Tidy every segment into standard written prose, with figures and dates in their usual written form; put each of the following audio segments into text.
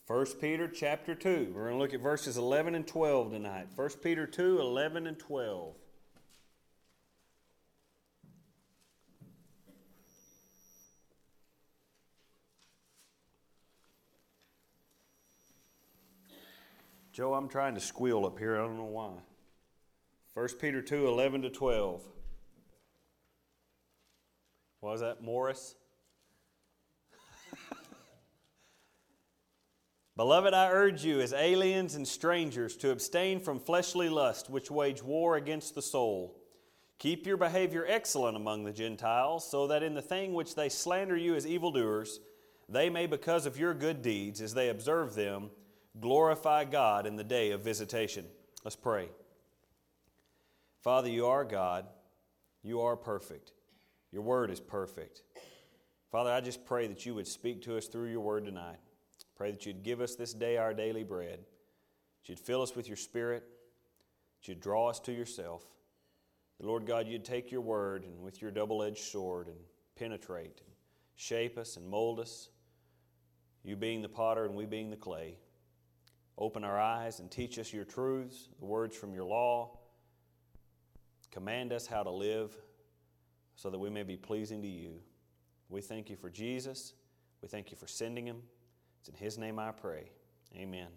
1 Peter chapter 2. We're going to look at verses 11 and 12 tonight. 1 Peter 2, 11 and 12. Joe, I'm trying to squeal up here. I don't know why. 1 Peter 2, 11 to 12. What was that, Morris? Beloved, I urge you as aliens and strangers to abstain from fleshly lust, which wage war against the soul. Keep your behavior excellent among the Gentiles, so that in the thing which they slander you as evildoers, they may, because of your good deeds, as they observe them, glorify God in the day of visitation. Let's pray. Father, you are God. You are perfect. Your word is perfect. Father, I just pray that you would speak to us through your word tonight. Pray that you'd give us this day our daily bread, that you'd fill us with your Spirit, that you'd draw us to yourself. The Lord God, you'd take your word and with your double-edged sword and penetrate and shape us and mold us, you being the potter and we being the clay. Open our eyes and teach us your truths, the words from your law. Command us how to live so that we may be pleasing to you. We thank you for Jesus. We thank you for sending him. It's in his name I pray. Amen.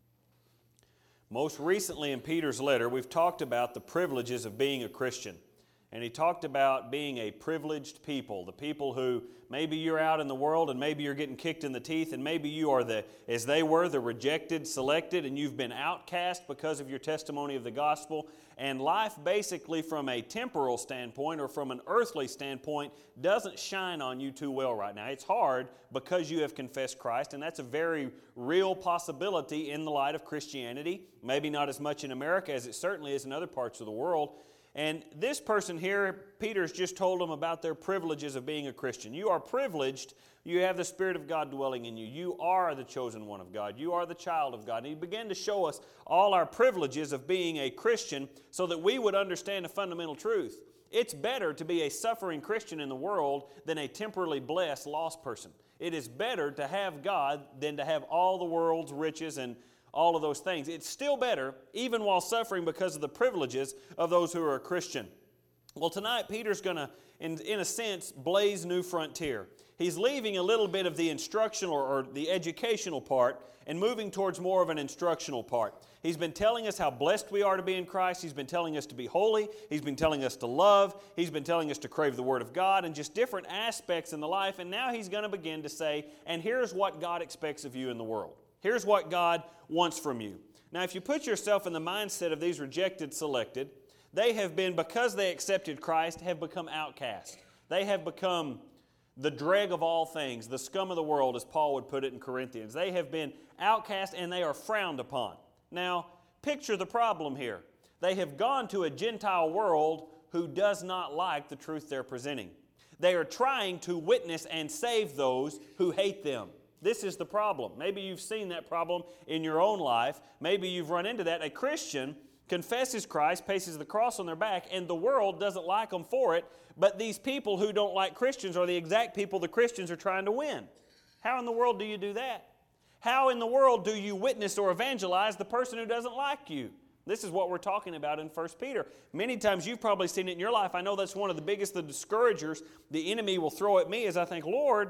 Most recently in Peter's letter, we've talked about the privileges of being a Christian. And he talked about being a privileged people, the people who maybe you're out in the world and maybe you're getting kicked in the teeth and maybe you are as they were, the rejected, selected, and you've been outcast because of your testimony of the gospel. And life basically from a temporal standpoint or from an earthly standpoint doesn't shine on you too well right now. It's hard because you have confessed Christ, and that's a very real possibility in the light of Christianity. Maybe not as much in America as it certainly is in other parts of the world. And this person here, Peter's just told them about their privileges of being a Christian. You are privileged. You have the Spirit of God dwelling in you. You are the chosen one of God. You are the child of God. And he began to show us all our privileges of being a Christian so that we would understand a fundamental truth. It's better to be a suffering Christian in the world than a temporally blessed lost person. It is better to have God than to have all the world's riches and all of those things. It's still better, even while suffering, because of the privileges of those who are a Christian. Well, tonight, Peter's going to, in a sense, blaze new frontier. He's leaving a little bit of the instructional or the educational part and moving towards more of an instructional part. He's been telling us how blessed we are to be in Christ. He's been telling us to be holy. He's been telling us to love. He's been telling us to crave the Word of God and just different aspects in the life. And now he's going to begin to say, and here's what God expects of you in the world. Here's what God wants from you. Now, if you put yourself in the mindset of these rejected, selected, they have been, because they accepted Christ, have become outcast. They have become the dreg of all things, the scum of the world, as Paul would put it in Corinthians. They have been outcast and they are frowned upon. Now, picture the problem here. They have gone to a Gentile world who does not like the truth they're presenting. They are trying to witness and save those who hate them. This is the problem. Maybe you've seen that problem in your own life. Maybe you've run into that. A Christian confesses Christ, places the cross on their back, and the world doesn't like them for it. But these people who don't like Christians are the exact people the Christians are trying to win. How in the world do you do that? How in the world do you witness or evangelize the person who doesn't like you? This is what we're talking about in 1 Peter. Many times you've probably seen it in your life. I know that's one of the biggest, the discouragers the enemy will throw at me is I think, Lord,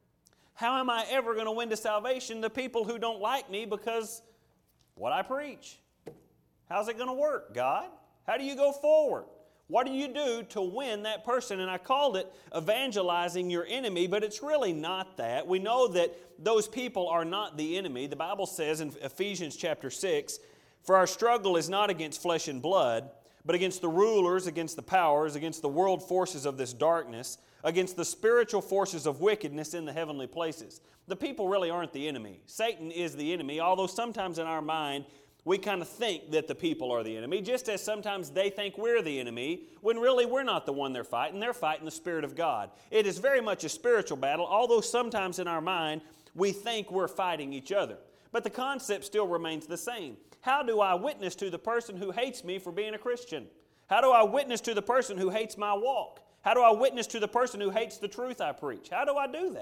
how am I ever going to win to salvation the people who don't like me because what I preach? How's it going to work, God? How do you go forward? What do you do to win that person? And I called it evangelizing your enemy, but it's really not that. We know that those people are not the enemy. The Bible says in Ephesians chapter 6, for our struggle is not against flesh and blood, but against the rulers, against the powers, against the world forces of this darkness, against the spiritual forces of wickedness in the heavenly places. The people really aren't the enemy. Satan is the enemy, although sometimes in our mind we kind of think that the people are the enemy, just as sometimes they think we're the enemy, when really we're not the one they're fighting. They're fighting the Spirit of God. It is very much a spiritual battle, although sometimes in our mind we think we're fighting each other. But the concept still remains the same. How do I witness to the person who hates me for being a Christian? How do I witness to the person who hates my walk? How do I witness to the person who hates the truth I preach? How do I do that?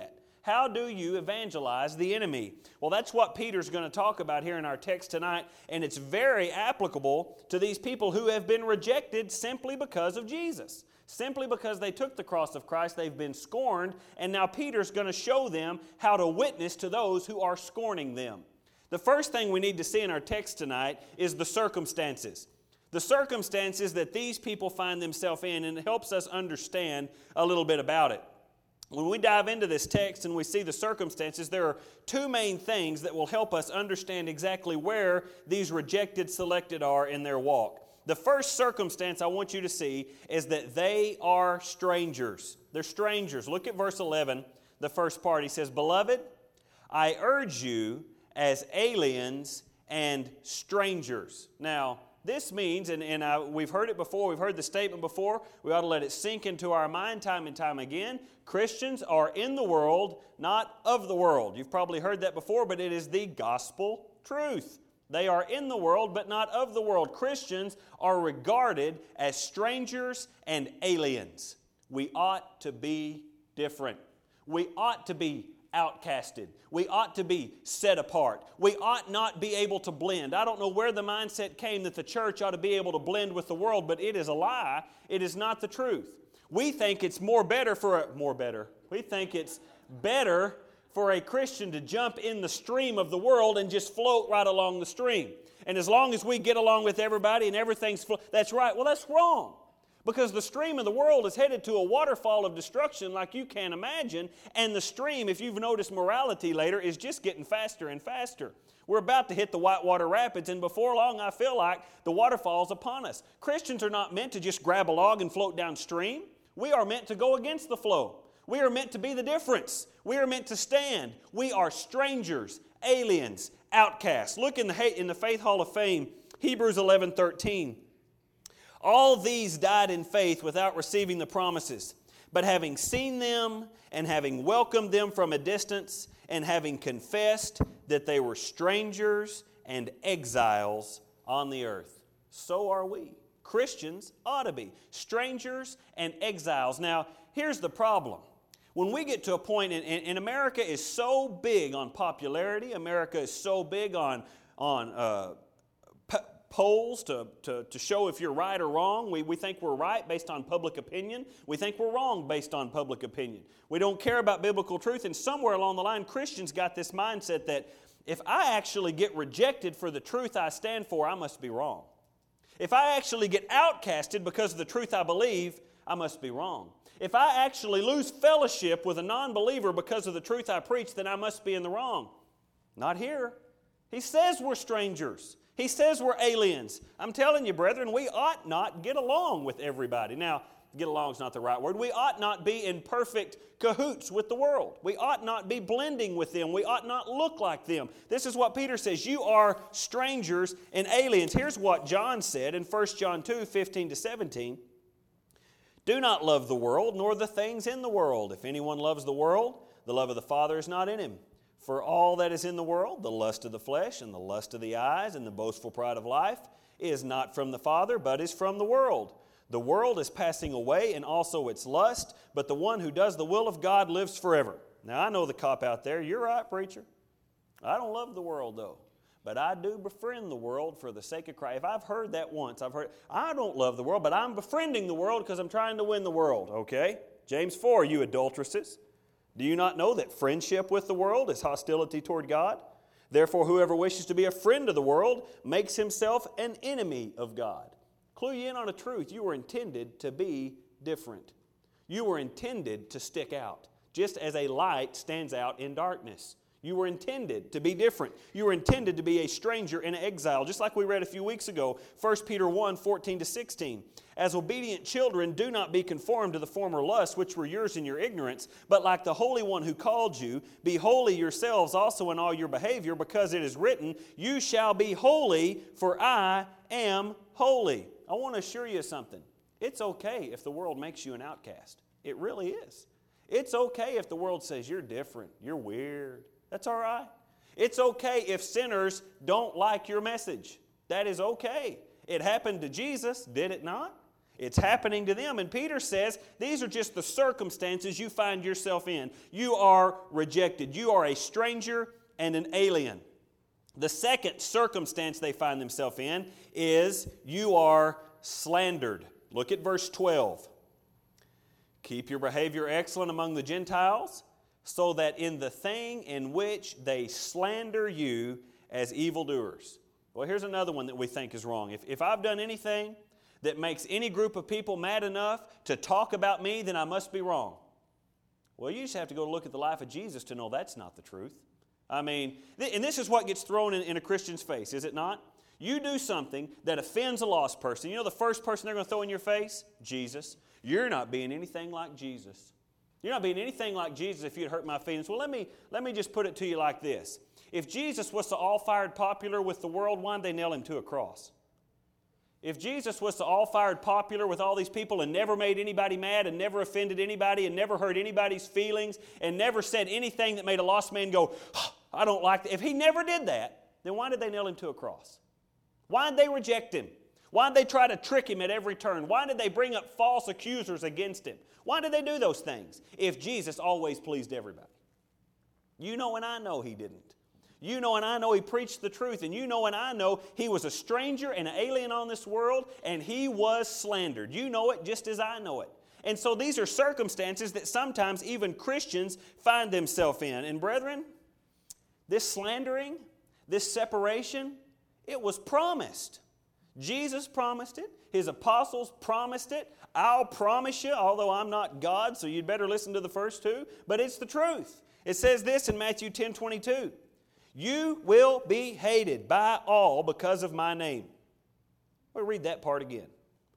How do you evangelize the enemy? Well, that's what Peter's going to talk about here in our text tonight, and it's very applicable to these people who have been rejected simply because of Jesus. Simply because they took the cross of Christ, they've been scorned, and now Peter's going to show them how to witness to those who are scorning them. The first thing we need to see in our text tonight is the circumstances. The circumstances that these people find themselves in, and it helps us understand a little bit about it. When we dive into this text and we see the circumstances, there are two main things that will help us understand exactly where these rejected selected are in their walk. The first circumstance I want you to see is that they are strangers. They're strangers. Look at verse 11, the first part. He says, "Beloved, I urge you as aliens and strangers." Now, this means, and we've heard it before, we've heard the statement before, we ought to let it sink into our mind time and time again. Christians are in the world, not of the world. You've probably heard that before, but it is the gospel truth. They are in the world, but not of the world. Christians are regarded as strangers and aliens. We ought to be different. We ought to be outcasted. We ought to be set apart. We ought not be able to blend. I don't know where the mindset came that the church ought to be able to blend with the world, but it is a lie. It is not the truth. We think it's We think it's better for a Christian to jump in the stream of the world and just float right along the stream. And as long as we get along with everybody and everything's that's right. Well, that's wrong. Because the stream of the world is headed to a waterfall of destruction like you can't imagine. And the stream, if you've noticed morality later, is just getting faster and faster. We're about to hit the Whitewater Rapids, and before long I feel like the waterfall's upon us. Christians are not meant to just grab a log and float downstream. We are meant to go against the flow. We are meant to be the difference. We are meant to stand. We are strangers, aliens, outcasts. Look in the Faith Hall of Fame, Hebrews 11:13. "All these died in faith without receiving the promises, but having seen them and having welcomed them from a distance and having confessed that they were strangers and exiles on the earth." So are we. Christians ought to be strangers and exiles. Now, here's the problem. When we get to a point, and America is so big on popularity, America is so big on polls to show if you're right or wrong. We think we're right based on public opinion. We think we're wrong based on public opinion. We don't care about biblical truth, and somewhere along the line, Christians got this mindset that if I actually get rejected for the truth I stand for, I must be wrong. If I actually get outcasted because of the truth I believe, I must be wrong. If I actually lose fellowship with a non-believer because of the truth I preach, then I must be in the wrong. Not here. He says we're strangers. He says we're aliens. I'm telling you, brethren, we ought not get along with everybody. Now, get along is not the right word. We ought not be in perfect cahoots with the world. We ought not be blending with them. We ought not look like them. This is what Peter says. You are strangers and aliens. Here's what John said in 1 John 2:15-17. "Do not love the world, nor the things in the world. If anyone loves the world, the love of the Father is not in him. For all that is in the world, the lust of the flesh and the lust of the eyes and the boastful pride of life, is not from the Father, but is from the world. The world is passing away and also its lust, but the one who does the will of God lives forever." Now, I know the cop out there. You're right, preacher. I don't love the world, though. But I do befriend the world for the sake of Christ. If I've heard that once, I don't love the world, but I'm befriending the world because I'm trying to win the world, okay? James 4, "You adulteresses, do you not know that friendship with the world is hostility toward God? Therefore, whoever wishes to be a friend of the world makes himself an enemy of God." Clue you in on a truth. You were intended to be different. You were intended to stick out, just as a light stands out in darkness. You were intended to be different. You were intended to be a stranger and an exile, just like we read a few weeks ago, 1 Peter 1:14-16. "As obedient children, do not be conformed to the former lusts which were yours in your ignorance, but like the Holy One who called you, be holy yourselves also in all your behavior, because it is written, 'You shall be holy, for I am holy.'" I want to assure you something. It's okay if the world makes you an outcast. It really is. It's okay if the world says you're different, you're weird. That's all right. It's okay if sinners don't like your message. That is okay. It happened to Jesus, did it not? It's happening to them. And Peter says these are just the circumstances you find yourself in. You are rejected. You are a stranger and an alien. The second circumstance they find themselves in is you are slandered. Look at verse 12. Keep your behavior excellent among the Gentiles, so that in the thing in which they slander you as evildoers. Well, here's another one that we think is wrong. If I've done anything that makes any group of people mad enough to talk about me, then I must be wrong. Well, you just have to go look at the life of Jesus to know that's not the truth. I mean, and this is what gets thrown in a Christian's face, is it not? You do something that offends a lost person. You know the first person they're going to throw in your face? Jesus. You're not being anything like Jesus. You're not being anything like Jesus if you'd hurt my feelings. Well, let me just put it to you like this. If Jesus was so all-fired popular with the world, why did they nail him to a cross? If Jesus was so all-fired popular with all these people and never made anybody mad and never offended anybody and never hurt anybody's feelings and never said anything that made a lost man go, I don't like that. If he never did that, then why did they nail him to a cross? Why did they reject him? Why did they try to trick him at every turn? Why did they bring up false accusers against him? Why did they do those things if Jesus always pleased everybody? You know and I know he didn't. You know and I know he preached the truth, and you know and I know he was a stranger and an alien on this world, and he was slandered. You know it just as I know it. And so these are circumstances that sometimes even Christians find themselves in. And brethren, this slandering, this separation, it was promised. Jesus promised it. His apostles promised it. I'll promise you, although I'm not God, so you'd better listen to the first two, but it's the truth. It says this in Matthew 10:22. You will be hated by all because of my name. We'll read that part again.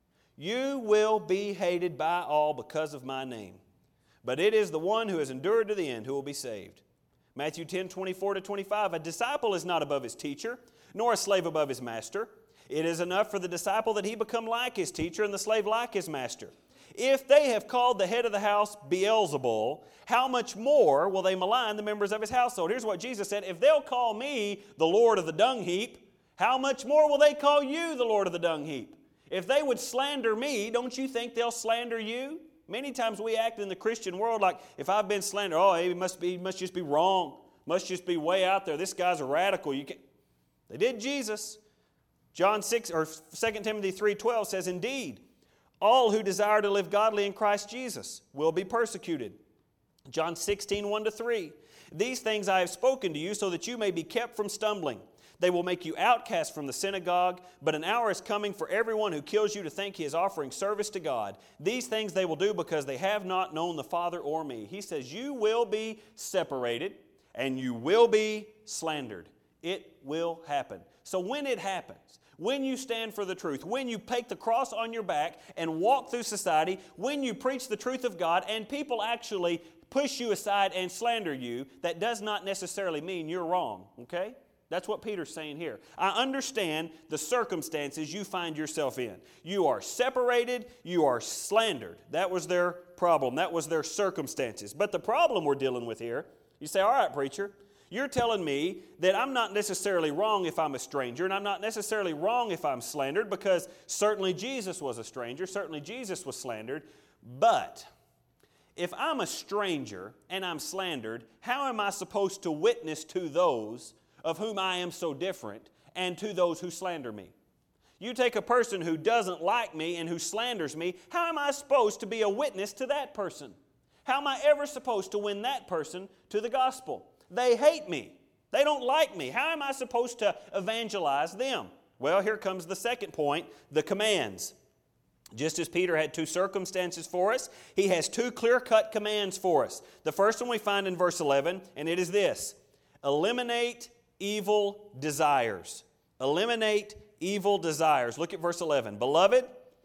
You will be hated by all because of my name. But it is the one who has endured to the end who will be saved. Matthew 10:24-25. A disciple is not above his teacher, nor a slave above his master. It is enough for the disciple that he become like his teacher and the slave like his master. If they have called the head of the house Beelzebul, how much more will they malign the members of his household? Here's what Jesus said. If they'll call me the Lord of the dung heap, how much more will they call you the Lord of the dung heap? If they would slander me, don't you think they'll slander you? Many times we act in the Christian world like, if I've been slandered, he must just be wrong. Must just be way out there. This guy's a radical. They did Jesus. John 6 or 2 Timothy 3:12 says, indeed, all who desire to live godly in Christ Jesus will be persecuted. John 16:1-3. These things I have spoken to you so that you may be kept from stumbling. They will make you outcast from the synagogue, but an hour is coming for everyone who kills you to think he is offering service to God. These things they will do because they have not known the Father or me. He says you will be separated and you will be slandered. It will happen. So when it happens, when you stand for the truth, when you take the cross on your back and walk through society, when you preach the truth of God and people actually push you aside and slander you, that does not necessarily mean you're wrong, okay? That's what Peter's saying here. I understand the circumstances you find yourself in. You are separated, you are slandered. That was their problem. That was their circumstances. But the problem we're dealing with here, you say, all right, preacher, you're telling me that I'm not necessarily wrong if I'm a stranger, and I'm not necessarily wrong if I'm slandered, because certainly Jesus was a stranger, certainly Jesus was slandered. But if I'm a stranger and I'm slandered, how am I supposed to witness to those of whom I am so different and to those who slander me? You take a person who doesn't like me and who slanders me, how am I supposed to be a witness to that person? How am I ever supposed to win that person to the gospel? They hate me. They don't like me. How am I supposed to evangelize them? Well, here comes the second point, the commands. Just as Peter had two circumstances for us, he has two clear-cut commands for us. The first one we find in verse 11, and it is this: eliminate evil desires. Eliminate evil desires. Look at verse 11. Beloved,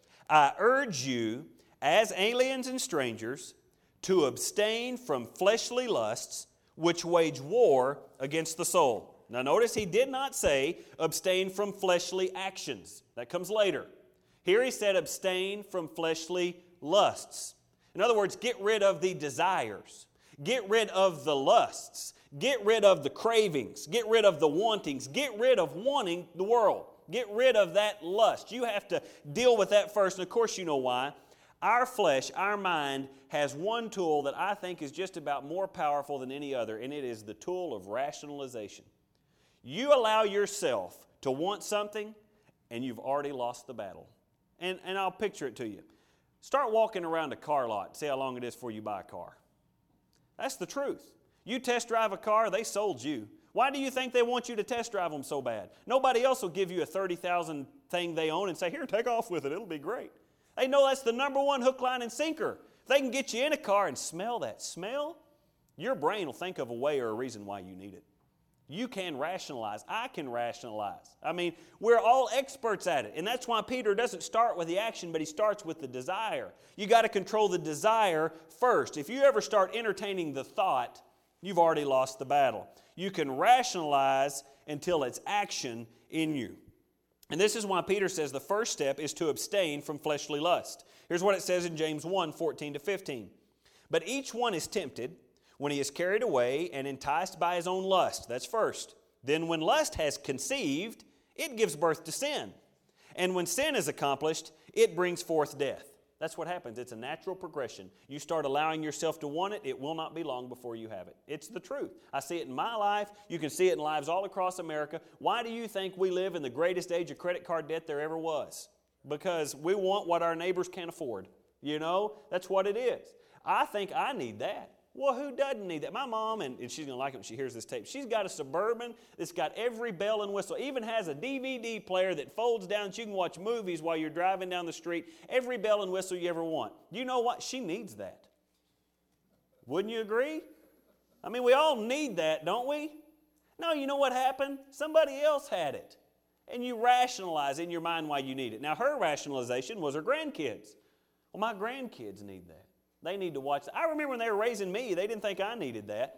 I urge you, as aliens and strangers, to abstain from fleshly lusts, which wage war against the soul. Now notice he did not say abstain from fleshly actions. That comes later. Here he said abstain from fleshly lusts. In other words, get rid of the desires. Get rid of the lusts. Get rid of the cravings. Get rid of the wantings. Get rid of wanting the world. Get rid of that lust. You have to deal with that first. And of course you know why. Our flesh, our mind, has one tool that I think is just about more powerful than any other, and it is the tool of rationalization. You allow yourself to want something, and you've already lost the battle. And I'll picture it to you. Start walking around a car lot. See how long it is before you buy a car. That's the truth. You test drive a car, they sold you. Why do you think they want you to test drive them so bad? Nobody else will give you a $30,000 thing they own and say, here, take off with it. It'll be great. They know that's the number one hook, line, and sinker. If they can get you in a car and smell that smell, your brain will think of a way or a reason why you need it. You can rationalize. I can rationalize. I mean, we're all experts at it. And that's why Peter doesn't start with the action, but he starts with the desire. You got to control the desire first. If you ever start entertaining the thought, you've already lost the battle. You can rationalize until it's action in you. And this is why Peter says the first step is to abstain from fleshly lust. Here's what it says in James 1, 14-15. But each one is tempted when he is carried away and enticed by his own lust. That's first. Then when lust has conceived, it gives birth to sin. And when sin is accomplished, it brings forth death. That's what happens. It's a natural progression. You start allowing yourself to want it, it will not be long before you have it. It's the truth. I see it in my life. You can see it in lives all across America. Why do you think we live in the greatest age of credit card debt there ever was? Because we want what our neighbors can't afford. You know, that's what it is. I think I need that. Well, who doesn't need that? My mom, and she's going to like it when she hears this tape, she's got a Suburban that's got every bell and whistle, even has a DVD player that folds down so you can watch movies while you're driving down the street, every bell and whistle you ever want. You know what? She needs that. Wouldn't you agree? I mean, we all need that, don't we? No, you know what happened? Somebody else had it. And you rationalize in your mind why you need it. Now, her rationalization was her grandkids. Well, my grandkids need that. They need to watch that. I remember when they were raising me, they didn't think I needed that.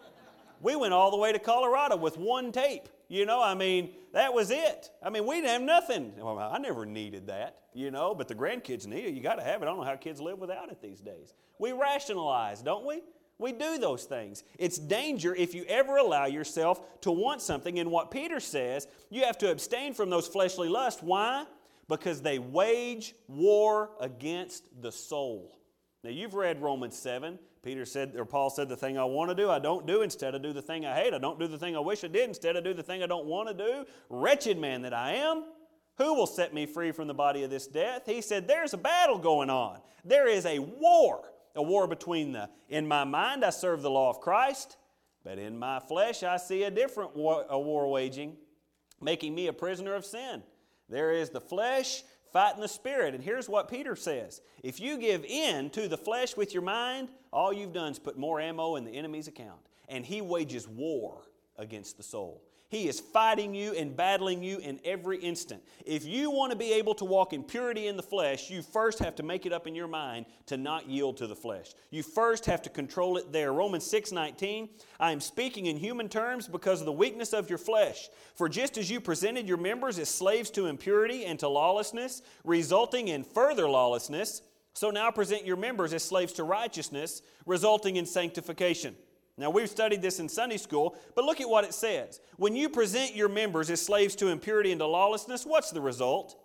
We went all the way to Colorado with one tape. You know, I mean, that was it. I mean, we didn't have nothing. Well, I never needed that, you know, but the grandkids need it. You got to have it. I don't know how kids live without it these days. We rationalize, don't we? We do those things. It's danger if you ever allow yourself to want something. And what Peter says, you have to abstain from those fleshly lusts. Why? Because they wage war against the soul. Now, you've read Romans 7. Paul said, the thing I want to do, I don't do. Instead, I do the thing I hate. I don't do the thing I wish I did. Instead, I do the thing I don't want to do. Wretched man that I am, who will set me free from the body of this death? He said, there's a battle going on. There is a war between in my mind, I serve the law of Christ, but in my flesh, I see a different war waging, making me a prisoner of sin. There is the flesh fighting the spirit. And here's what Peter says. If you give in to the flesh with your mind, all you've done is put more ammo in the enemy's account. And he wages war against the soul. He is fighting you and battling you in every instant. If you want to be able to walk in purity in the flesh, you first have to make it up in your mind to not yield to the flesh. You first have to control it there. Romans 6:19, I am speaking in human terms because of the weakness of your flesh. For just as you presented your members as slaves to impurity and to lawlessness, resulting in further lawlessness, so now present your members as slaves to righteousness, resulting in sanctification. Now, we've studied this in Sunday school, but look at what it says. When you present your members as slaves to impurity and to lawlessness, what's the result?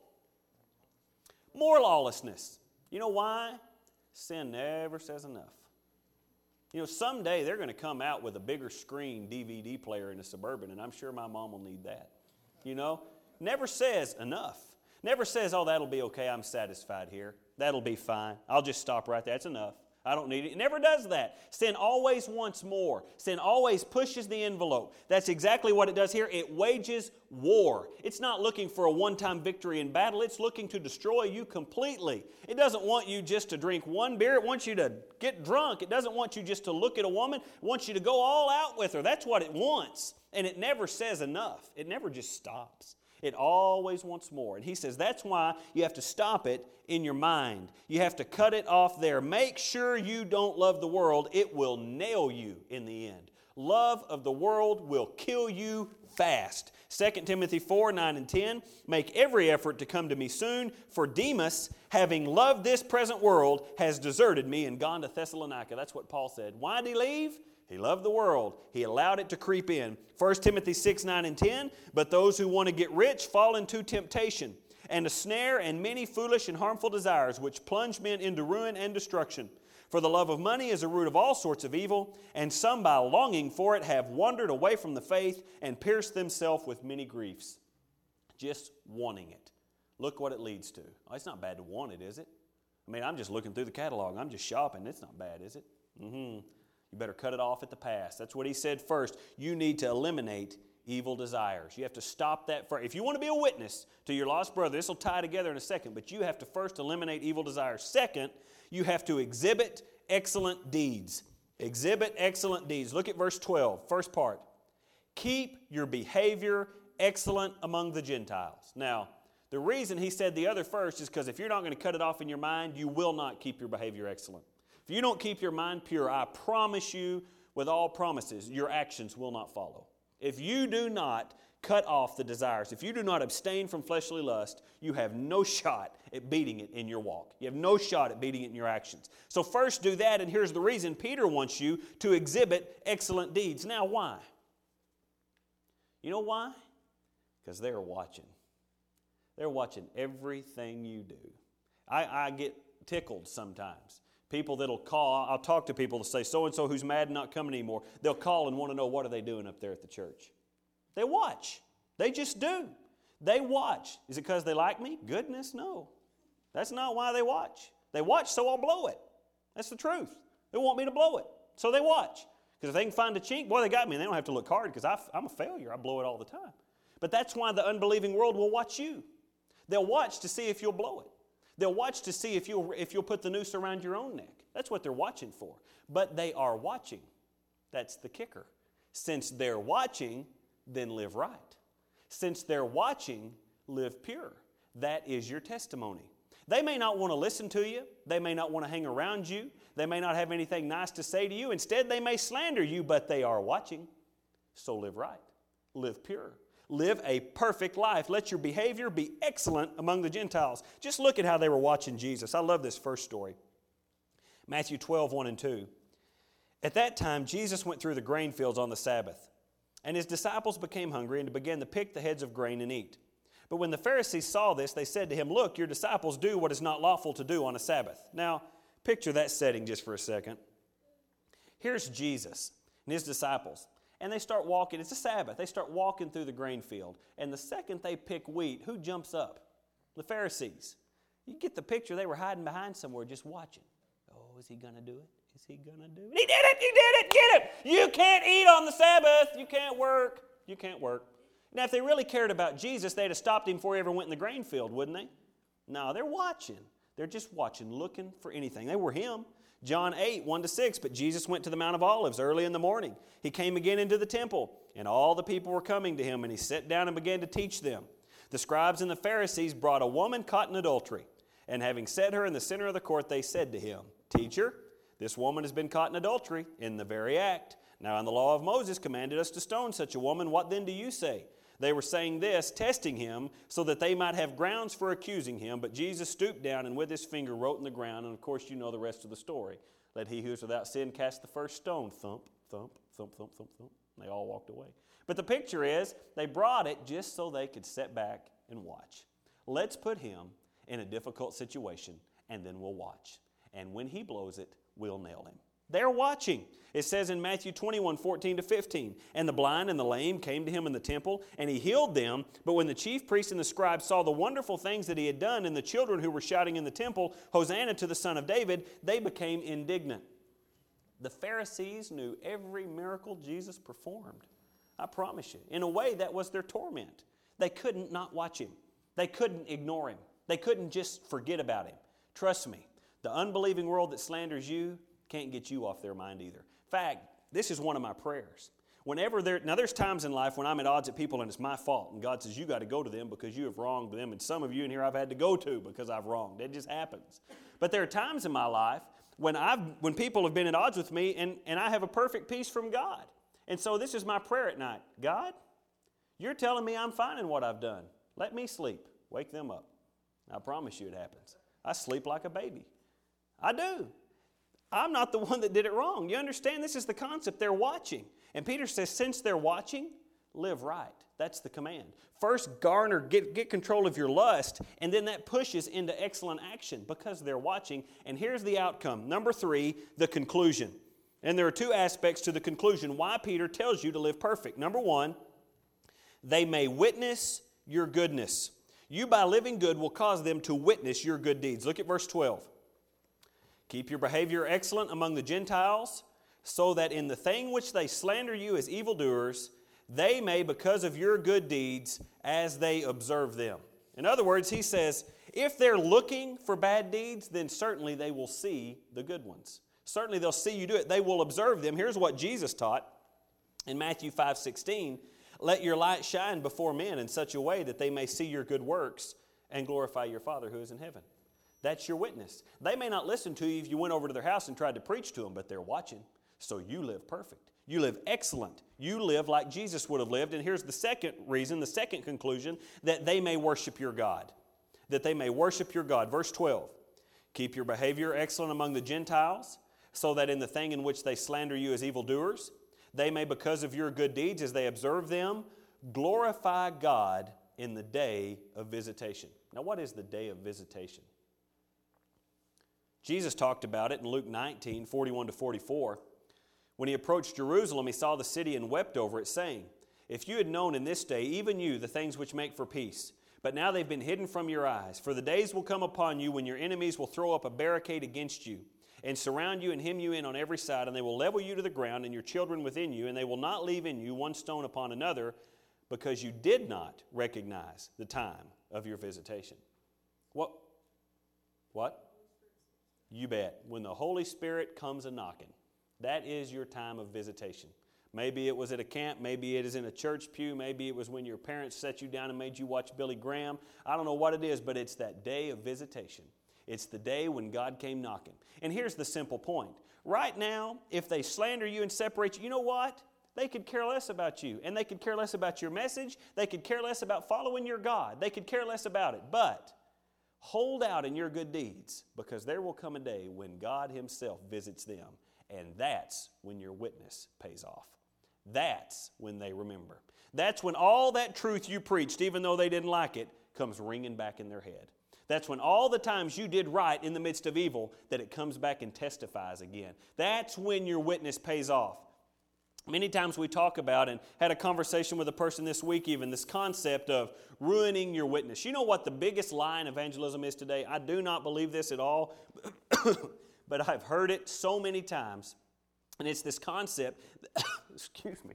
More lawlessness. You know why? Sin never says enough. You know, someday they're going to come out with a bigger screen DVD player in a Suburban, and I'm sure my mom will need that. You know? Never says enough. Never says, oh, that'll be okay, I'm satisfied here. That'll be fine. I'll just stop right there. That's enough. I don't need it. It never does that. Sin always wants more. Sin always pushes the envelope. That's exactly what it does here. It wages war. It's not looking for a one-time victory in battle. It's looking to destroy you completely. It doesn't want you just to drink one beer. It wants you to get drunk. It doesn't want you just to look at a woman. It wants you to go all out with her. That's what it wants. And it never says enough. It never just stops. It always wants more. And he says that's why you have to stop it in your mind. You have to cut it off there. Make sure you don't love the world. It will nail you in the end. Love of the world will kill you fast. 2 Timothy 4, 9 and 10. Make every effort to come to me soon, for Demas, having loved this present world, has deserted me and gone to Thessalonica. That's what Paul said. Why did he leave? He loved the world. He allowed it to creep in. 1 Timothy 6, 9, and 10, but those who want to get rich fall into temptation and a snare and many foolish and harmful desires, which plunge men into ruin and destruction. For the love of money is a root of all sorts of evil, and some by longing for it have wandered away from the faith and pierced themselves with many griefs. Just wanting it. Look what it leads to. Oh, it's not bad to want it, is it? I mean, I'm just looking through the catalog. I'm just shopping. It's not bad, is it? You better cut it off at the pass. That's what he said first. You need to eliminate evil desires. You have to stop that first. If you want to be a witness to your lost brother, this will tie together in a second, but you have to first eliminate evil desires. Second, you have to exhibit excellent deeds. Exhibit excellent deeds. Look at verse 12, first part. Keep your behavior excellent among the Gentiles. Now, the reason he said the other first is because if you're not going to cut it off in your mind, you will not keep your behavior excellent. If you don't keep your mind pure, I promise you with all promises, your actions will not follow. If you do not cut off the desires, if you do not abstain from fleshly lust, you have no shot at beating it in your walk. You have no shot at beating it in your actions. So first do that, and here's the reason Peter wants you to exhibit excellent deeds. Now why? You know why? Because they're watching. They're watching everything you do. I get tickled sometimes. People that'll call, I'll talk to people that say, so-and-so who's mad and not coming anymore. They'll call and want to know what are they doing up there at the church. They watch. They just do. They watch. Is it because they like me? Goodness, no. That's not why they watch. They watch so I'll blow it. That's the truth. They want me to blow it. So they watch. Because if they can find a chink, boy, they got me. And they don't have to look hard because I'm a failure. I blow it all the time. But that's why the unbelieving world will watch you. They'll watch to see if you'll blow it. They'll watch to see if you'll put the noose around your own neck. That's what they're watching for. But they are watching. That's the kicker. Since they're watching, then live right. Since they're watching, live pure. That is your testimony. They may not want to listen to you. They may not want to hang around you. They may not have anything nice to say to you. Instead, they may slander you, but they are watching. So live right. Live pure. Live a perfect life. Let your behavior be excellent among the Gentiles. Just look at how they were watching Jesus. I love this first story. Matthew 12, 1 and 2. At that time, Jesus went through the grain fields on the Sabbath, and his disciples became hungry and began to pick the heads of grain and eat. But when the Pharisees saw this, they said to him, "Look, your disciples do what is not lawful to do on a Sabbath." Now, picture that setting just for a second. Here's Jesus and his disciples. And they start walking. It's a Sabbath. They start walking through the grain field. And the second they pick wheat, who jumps up? The Pharisees. You get the picture. They were hiding behind somewhere just watching. Oh, is he going to do it? Is he going to do it? He did it! He did it! Get it! You can't eat on the Sabbath. You can't work. You can't work. Now, if they really cared about Jesus, they'd have stopped him before he ever went in the grain field, wouldn't they? No, they're watching. They're just watching, looking for anything. They were him. John 8, 1 to 6, but Jesus went to the Mount of Olives early in the morning. He came again into the temple, and all the people were coming to him, and he sat down and began to teach them. The scribes and the Pharisees brought a woman caught in adultery, and having set her in the center of the court, they said to him, "Teacher, this woman has been caught in adultery in the very act. Now in the law of Moses commanded us to stone such a woman. What then do you say?" They were saying this, testing him, so that they might have grounds for accusing him. But Jesus stooped down and with his finger wrote in the ground. And of course, you know the rest of the story. "Let he who is without sin cast the first stone." Thump, thump, thump, thump, thump, thump. And they all walked away. But the picture is, they brought it just so they could sit back and watch. Let's put him in a difficult situation, and then we'll watch. And when he blows it, we'll nail him. They're watching. It says in Matthew 21, 14 to 15, "And the blind and the lame came to him in the temple, and he healed them. But when the chief priests and the scribes saw the wonderful things that he had done, and the children who were shouting in the temple, 'Hosanna to the Son of David,' they became indignant." The Pharisees knew every miracle Jesus performed. I promise you. In a way, that was their torment. They couldn't not watch him. They couldn't ignore him. They couldn't just forget about him. Trust me, the unbelieving world that slanders you can't get you off their mind either. In fact, this is one of my prayers. There's times in life when I'm at odds with people and it's my fault. And God says, "You got to go to them because you have wronged them." And some of you in here I've had to go to because I've wronged. It just happens. But there are times in my life when people have been at odds with me and I have a perfect peace from God. And so this is my prayer at night. "God, you're telling me I'm fine in what I've done. Let me sleep. Wake them up." I promise you it happens. I sleep like a baby. I do. I'm not the one that did it wrong. You understand? This is the concept. They're watching. And Peter says, since they're watching, live right. That's the command. First, garner, get control of your lust, and then that pushes into excellent action because they're watching. And here's the outcome. Number 3, the conclusion. And there are 2 aspects to the conclusion why Peter tells you to live perfect. Number 1, they may witness your goodness. You, by living good, will cause them to witness your good deeds. Look at verse 12. Keep your behavior excellent among the Gentiles, so that in the thing which they slander you as evildoers, they may, because of your good deeds, as they observe them. In other words, he says, if they're looking for bad deeds, then certainly they will see the good ones. Certainly they'll see you do it. They will observe them. Here's what Jesus taught in Matthew 5:16. Let your light shine before men in such a way that they may see your good works and glorify your Father who is in heaven. That's your witness. They may not listen to you if you went over to their house and tried to preach to them, but they're watching. So you live perfect. You live excellent. You live like Jesus would have lived. And here's the second reason, the second conclusion, that they may worship your God. That they may worship your God. Verse 12. Keep your behavior excellent among the Gentiles, so that in the thing in which they slander you as evildoers, they may, because of your good deeds, as they observe them, glorify God in the day of visitation. Now, what is the day of visitation? Jesus talked about it in Luke 19, 41 to 44. When he approached Jerusalem, he saw the city and wept over it, saying, if you had known in this day, even you, the things which make for peace, but now they've been hidden from your eyes. For the days will come upon you when your enemies will throw up a barricade against you, and surround you and hem you in on every side, and they will level you to the ground and your children within you, and they will not leave in you one stone upon another, because you did not recognize the time of your visitation. What? You bet. When the Holy Spirit comes a-knocking, that is your time of visitation. Maybe it was at a camp, maybe it is in a church pew, maybe it was when your parents set you down and made you watch Billy Graham. I don't know what it is, but it's that day of visitation. It's the day when God came knocking. And here's the simple point. Right now, if they slander you and separate you, you know what? They could care less about you. And they could care less about your message. They could care less about following your God. They could care less about it. But hold out in your good deeds, because there will come a day when God Himself visits them. And that's when your witness pays off. That's when they remember. That's when all that truth you preached, even though they didn't like it, comes ringing back in their head. That's when all the times you did right in the midst of evil, that it comes back and testifies again. That's when your witness pays off. Many times we talk about, and had a conversation with a person this week even, this concept of ruining your witness. You know what the biggest lie in evangelism is today? I do not believe this at all, but I've heard it so many times. And it's this concept, excuse me,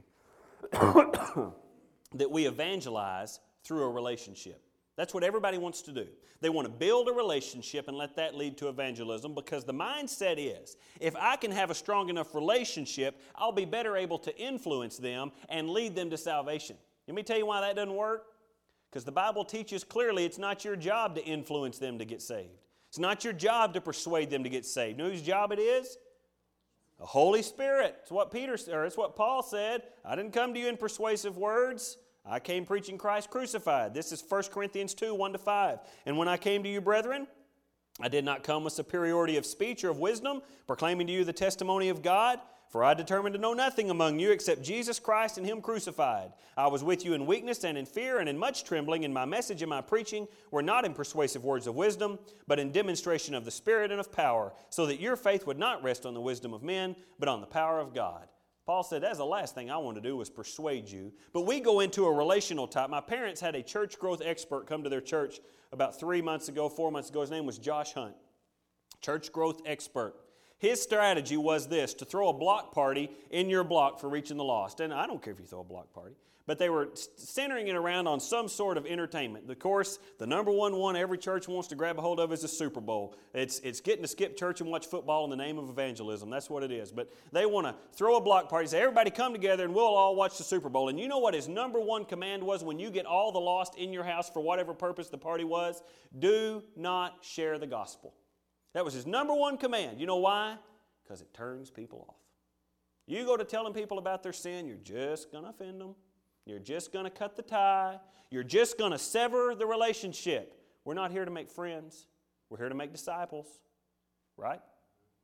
that we evangelize through a relationship. That's what everybody wants to do. They want to build a relationship and let that lead to evangelism, because the mindset is, if I can have a strong enough relationship, I'll be better able to influence them and lead them to salvation. Let me tell you why that doesn't work. Because the Bible teaches clearly it's not your job to influence them to get saved. It's not your job to persuade them to get saved. You know whose job it is? The Holy Spirit. It's what Paul said. I didn't come to you in persuasive words. I came preaching Christ crucified. This is 1 Corinthians 2, 1-5. And when I came to you, brethren, I did not come with superiority of speech or of wisdom, proclaiming to you the testimony of God. For I determined to know nothing among you except Jesus Christ and Him crucified. I was with you in weakness and in fear and in much trembling, and my message and my preaching were not in persuasive words of wisdom, but in demonstration of the Spirit and of power, so that your faith would not rest on the wisdom of men, but on the power of God. Paul said, that's the last thing I want to do was persuade you. But we go into a relational type. My parents had a church growth expert come to their church about 4 months ago. His name was Josh Hunt. Church growth expert. His strategy was this, to throw a block party in your block for reaching the lost. And I don't care if you throw a block party. But they were centering it around on some sort of entertainment. Of course, the number one every church wants to grab a hold of is the Super Bowl. It's getting to skip church and watch football in the name of evangelism. That's what it is. But they want to throw a block party, say, everybody come together and we'll all watch the Super Bowl. And you know what his number one command was when you get all the lost in your house for whatever purpose the party was? Do not share the gospel. That was his number one command. You know why? Because it turns people off. You go to telling people about their sin, you're just going to offend them. You're just going to cut the tie. You're just going to sever the relationship. We're not here to make friends. We're here to make disciples. Right?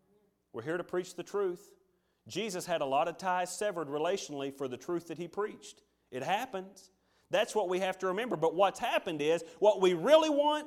We're here to preach the truth. Jesus had a lot of ties severed relationally for the truth that He preached. It happens. That's what we have to remember. But what's happened is, what we really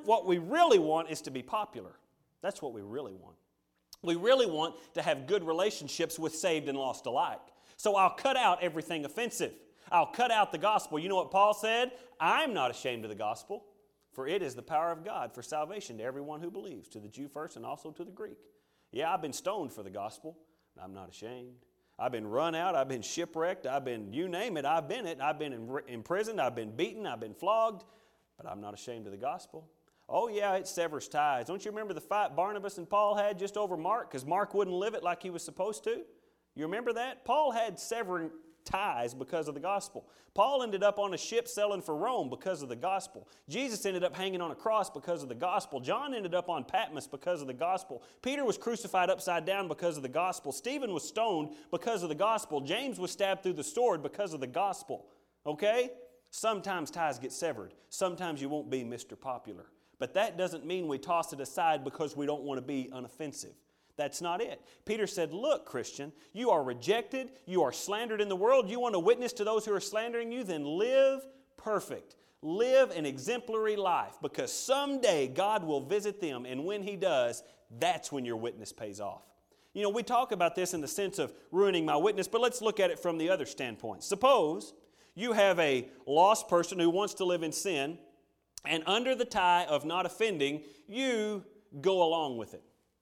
want is to be popular. That's what we really want. We really want to have good relationships with saved and lost alike. So I'll cut out everything offensive. I'll cut out the gospel. You know what Paul said? I'm not ashamed of the gospel, for it is the power of God for salvation to everyone who believes, to the Jew first and also to the Greek. Yeah, I've been stoned for the gospel. I'm not ashamed. I've been run out. I've been shipwrecked. I've been, you name it, I've been it. I've been imprisoned. I've been beaten. I've been flogged. But I'm not ashamed of the gospel. Oh, yeah, it severs ties. Don't you remember the fight Barnabas and Paul had just over Mark? Because Mark wouldn't live it like he was supposed to. You remember that? Paul had severing ties because of the gospel. Paul ended up on a ship sailing for Rome because of the gospel. Jesus ended up hanging on a cross because of the gospel. John ended up on Patmos because of the gospel. Peter was crucified upside down because of the gospel. Stephen was stoned because of the gospel. James was stabbed through the sword because of the gospel. Okay? Sometimes ties get severed. Sometimes you won't be Mr. Popular. But that doesn't mean we toss it aside because we don't want to be unoffensive. That's not it. Peter said, look, Christian, you are rejected. You are slandered in the world. You want to witness to those who are slandering you? Then live perfect. Live an exemplary life, because someday God will visit them, and when He does, that's when your witness pays off. You know, we talk about this in the sense of ruining my witness, but let's look at it from the other standpoint. Suppose you have a lost person who wants to live in sin, and under the tie of not offending, you go along with it.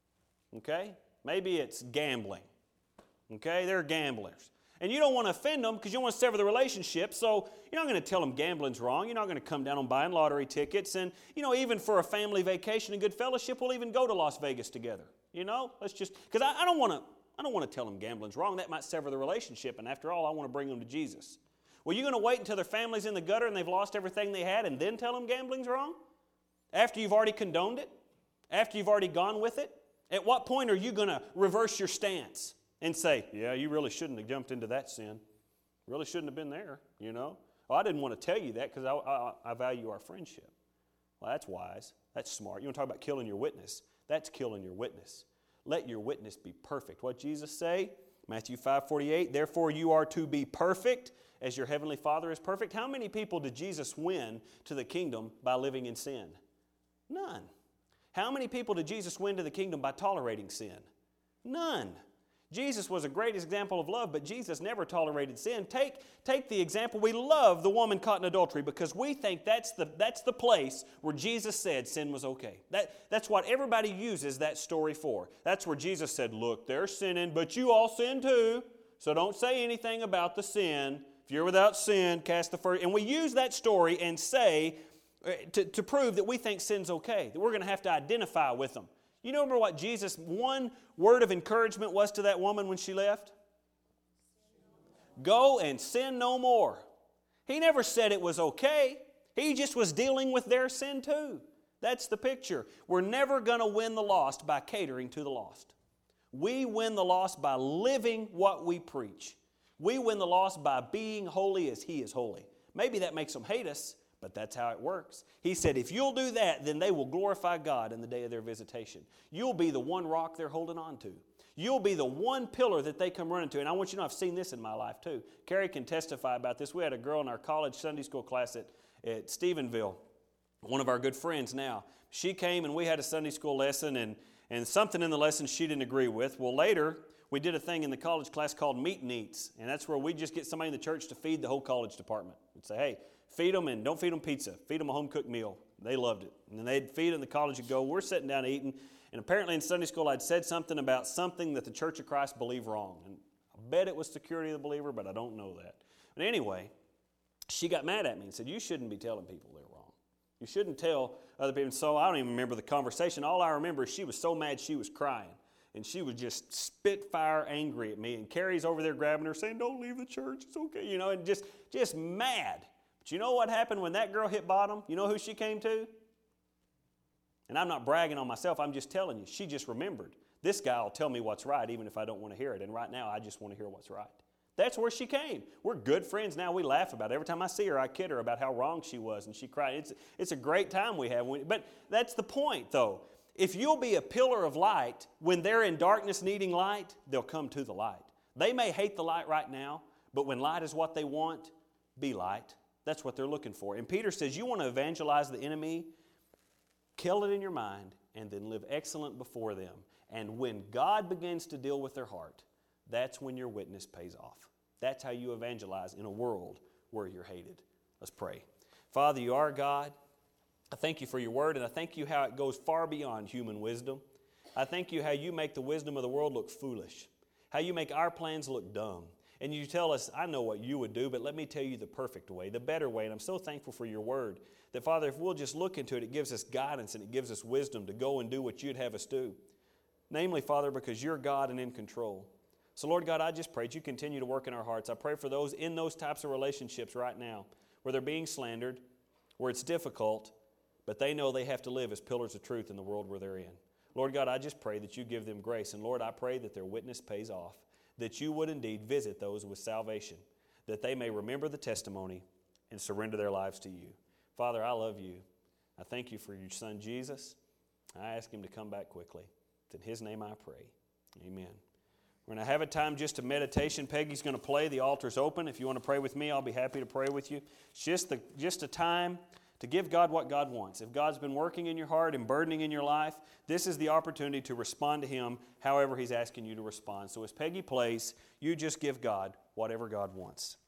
Okay? Maybe it's gambling. Okay? They're gamblers. And you don't want to offend them because you don't want to sever the relationship, so you're not going to tell them gambling's wrong. You're not going to come down on buying lottery tickets. And, you know, even for a family vacation and good fellowship, we'll even go to Las Vegas together. You know? Let's just, because I don't want to tell them gambling's wrong. That might sever the relationship, and after all, I want to bring them to Jesus. Well, you going to wait until their family's in the gutter and they've lost everything they had and then tell them gambling's wrong? After you've already condoned it? After you've already gone with it? At what point are you going to reverse your stance and say, yeah, you really shouldn't have jumped into that sin. Really shouldn't have been there, you know? Oh, I didn't want to tell you that because I value our friendship. Well, that's wise. That's smart. You want to talk about killing your witness? That's killing your witness. Let your witness be perfect. What did Jesus say? Matthew 5:48, therefore you are to be perfect as your heavenly Father is perfect. How many people did Jesus win to the kingdom by living in sin? None. How many people did Jesus win to the kingdom by tolerating sin? None. Jesus was a great example of love, but Jesus never tolerated sin. Take the example. We love the woman caught in adultery because we think that's the place where Jesus said sin was okay. That's what everybody uses that story for. That's where Jesus said, look, they're sinning, but you all sin too, so don't say anything about the sin. If you're without sin, cast the first. And we use that story and say, to prove that we think sin's okay, that we're going to have to identify with them. You remember what Jesus' one word of encouragement was to that woman when she left? Go and sin no more. He never said it was okay. He just was dealing with their sin too. That's the picture. We're never going to win the lost by catering to the lost. We win the lost by living what we preach. We win the lost by being holy as He is holy. Maybe that makes them hate us, but that's how it works. He said, if you'll do that, then they will glorify God in the day of their visitation. You'll be the one rock they're holding on to. You'll be the one pillar that they come running to. And I want you to know, I've seen this in my life too. Carrie can testify about this. We had a girl in our college Sunday school class at Stephenville, one of our good friends now. She came and we had a Sunday school lesson, and something in the lesson she didn't agree with. Well, later, we did a thing in the college class called Meet and Eats, and that's where we just get somebody in the church to feed the whole college department. We'd say, hey, feed them, and don't feed them pizza. Feed them a home-cooked meal. They loved it. And then they'd feed it, and the college would go, we're sitting down eating, and apparently in Sunday school I'd said something about something that the Church of Christ believed wrong. And I bet it was security of the believer, but I don't know that. But anyway, she got mad at me and said, you shouldn't be telling people they're wrong. You shouldn't tell other people. And so I don't even remember the conversation. All I remember is she was so mad she was crying. And she was just spitfire angry at me. And Carrie's over there grabbing her saying, don't leave the church, it's okay, you know, and just mad. But you know what happened when that girl hit bottom? You know who she came to? And I'm not bragging on myself, I'm just telling you. She just remembered. This guy will tell me what's right even if I don't want to hear it. And right now, I just want to hear what's right. That's where she came. We're good friends now. We laugh about it. Every time I see her, I kid her about how wrong she was. And she cried. It's a great time we have. But that's the point, though. If you'll be a pillar of light, when they're in darkness needing light, they'll come to the light. They may hate the light right now, but when light is what they want, be light. That's what they're looking for. And Peter says, you want to evangelize the enemy, kill it in your mind, and then live excellent before them. And when God begins to deal with their heart, that's when your witness pays off. That's how you evangelize in a world where you're hated. Let's pray. Father, you are God. I thank you for your word, and I thank you how it goes far beyond human wisdom. I thank you how you make the wisdom of the world look foolish, how you make our plans look dumb. And you tell us, I know what you would do, but let me tell you the perfect way, the better way. And I'm so thankful for your word that, Father, if we'll just look into it, it gives us guidance and it gives us wisdom to go and do what you'd have us do. Namely, Father, because you're God and in control. So, Lord God, I just pray that you continue to work in our hearts. I pray for those in those types of relationships right now where they're being slandered, where it's difficult, but they know they have to live as pillars of truth in the world where they're in. Lord God, I just pray that you give them grace. And Lord, I pray that their witness pays off, that you would indeed visit those with salvation, that they may remember the testimony and surrender their lives to you. Father, I love you. I thank you for your Son, Jesus. I ask him to come back quickly. It's in his name I pray. Amen. We're going to have a time just of meditation. Peggy's going to play. The altar's open. If you want to pray with me, I'll be happy to pray with you. It's just a time to give God what God wants. If God's been working in your heart and burdening in your life, this is the opportunity to respond to him however he's asking you to respond. So as Peggy plays, you just give God whatever God wants.